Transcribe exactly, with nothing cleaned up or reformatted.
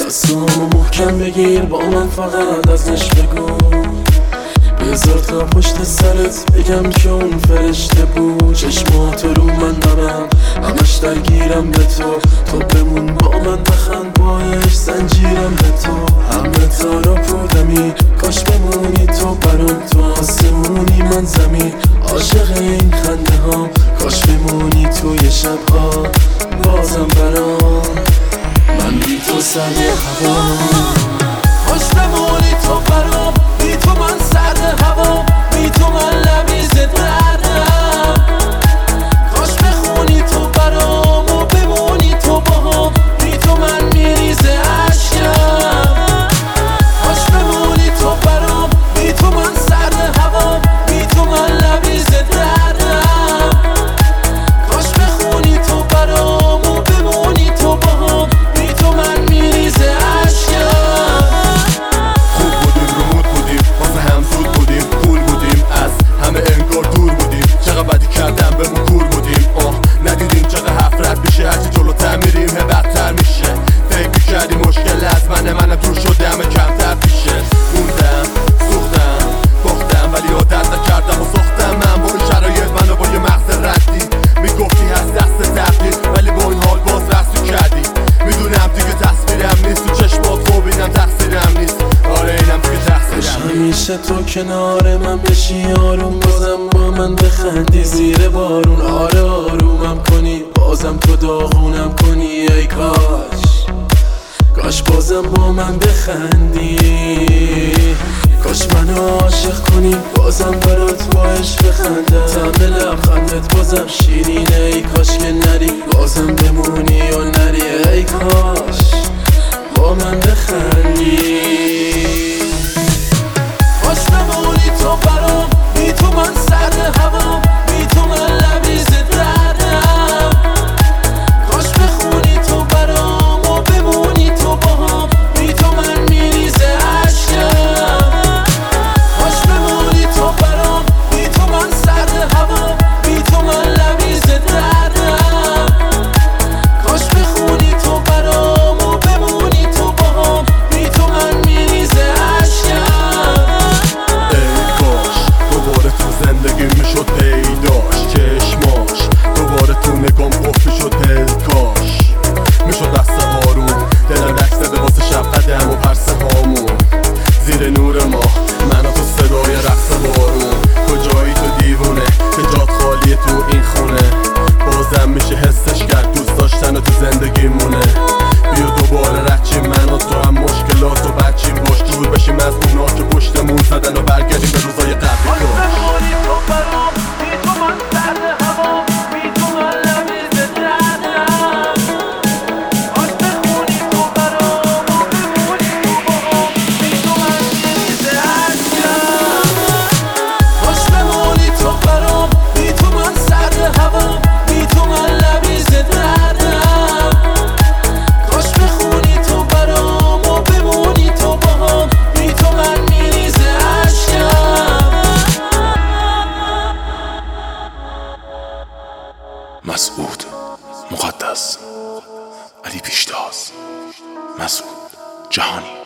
دستامو محکم بگیر، با من فقط ازش بگو. بذار تا پشت سرت بگم که اون فرشته بود. چشماتو رو من دارم، همش درگیرم به تو. تو بمون با من بخند، باش زنجیرم به تو. همه تارا پودمی، کاش بمونی تو برام. تو آسمونی من زمین، عاشق این خنده ها. کاش بمونی توی شبها بازم برام. من بی تو سرد هوا، کاش بمونی تو برام. بی تو من سرد هوا، بی تو من لبریز دردم. کاش بخونی تو برام و بمونی تو باهم. بی تو من میریزه عشقم. کاش بمونی تو برام، بی تو من سرد هوا، بی تو من لبریز دردم. کاش بخونی تو برام و بمونی تو باهم. بی تو من میریزه عشقم. خوب بودیم، رو مود بودیم، واسه هم زود بودیم، کول بودیم، از همه انگار دور بودیم. چقدر بدی کردم بهمون کور بودیم. آه ندیدیم چقدر حفرت میشه، هرچی جلوتر میریم هی بدتر میشه. فکر میکردی مشکل از منه، منم دور شده همه کمتر پیشه. موندم، سوختم، باختم، ولی عادت نکردم و ساختم. من با این شرایط منو با یه مغز ردی میگفتی هست دست تقدیر، ولی با این حال باز رسو کردی. میدونم دیگه تصویرم نیست، تو چشمات خوب اینم تقصیرم نیست. آره اینم دیگه تقصیرم نیست. همیشه تو کنار من بشی، آروم بازم با من بخندی زیر بارون. آره آرومم کنی، بازم تو داغونم کنی. ای کاش کاش بازم با من بخندی. کاش منو عاشق کنی، بازم برات باش بخندم. طعم لبخندت بازم شیرینه. ای کاش که نری، بازم بمونی یا نری. ای کاش با من بخندی. کاش بمونی تو برام، بی تو من سرد هوا، بی تو من لبریز دردم. کاش بخونی تو برام و بمونی تو باهم. بی تو من میریزه عشقم. کاش بمونی تو برام، بی تو من سرد هوا، بی تو من لبریز دردم. کاش بخونی تو برام و بمونی تو باهم. بی تو من میریزه عشقم. دوباره تو زندگی میشد پیداش، چشماش دوباره تو نگام قفل شد. دلکاش میشد دست آروم، دلم رک زده واسه شب قدم و پرسه هامون. زیر نور ما من و تو صدای رقص بارون. کجایی تو دیوونه که جات خالیه تو این خونه. بازم میشه حسش کرد، دوست داشتن و تو زندگی مونه. بیا دوباره رچیم من و تو، هم مشکلات و بچیم باش. دور بشیم از اونا که پشتمون زدن و برگردیم به روزای قبلی. مسعود مقدس، علی پیشتاز، مسعود جهانی.